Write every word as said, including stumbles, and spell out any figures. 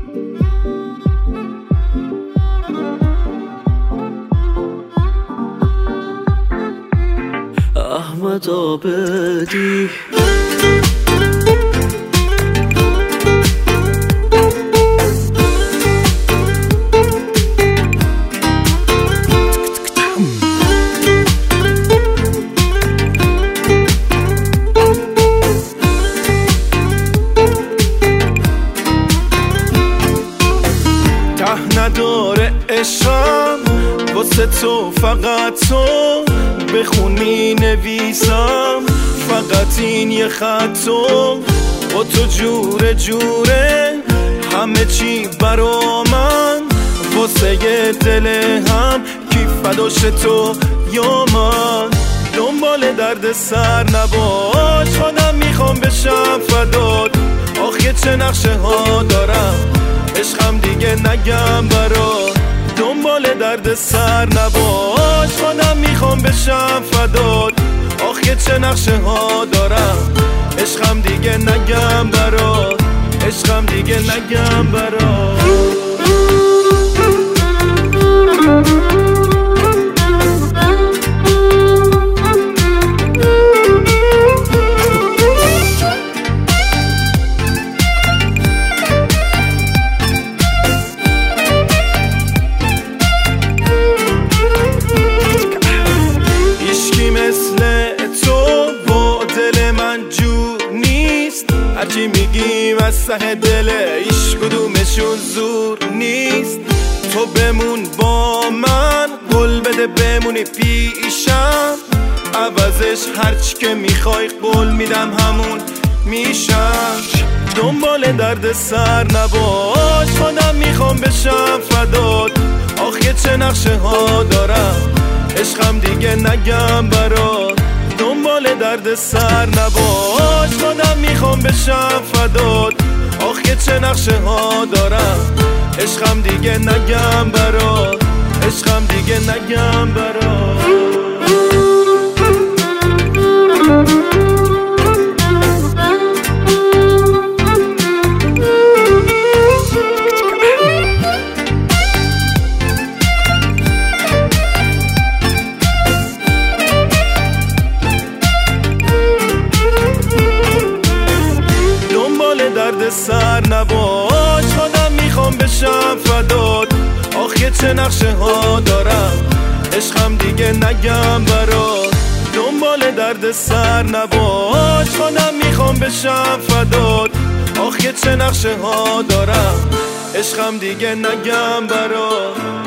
احمد عابدی ته نداره عشقم واسه تو، فقط تو بخونی نویسم، فقط این یه خط تو با تو جوره جوره، همه چی برا من واسه یه دل هم، کی فداش تو یا من؟ دنبال درد سر نباش، خودم میخوام بشم فدات، آخه چه نقشه ها دارم عشقم دیگه نگم برات. دنبال درد سر نباش، خودم میخوام بشم فدات، آخه چه نقشه ها دارم عشقم دیگه نگم برات، عشقم دیگه نگم برات. هرچی میگیم از ته دله، ایش کدومشون زور نیست. تو بمون با من، قول بده بمونی پیشم، عوضش هرچی که میخوای قول میدم همون میشم. دنبال درد سر نباش، خودم میخوام بشم فدات، آخه چه نقشه ها دارم عشقم دیگه نگم برات. دنبال درد سر نباش، خودم میخوام بشم فدات، آخه چه نقشه ها دارم عشقم دیگه نگم برات، عشقم دیگه نگم برات. درد سر نباش، خودم میخوام بشم فدات، آخه چه نقشه ها دارم عشقم دیگه نگم برات. دنبال درد سر نباش، خودم میخوام بشم فدات، آخه چه نقشه ها دارم عشقم دیگه نگم برات.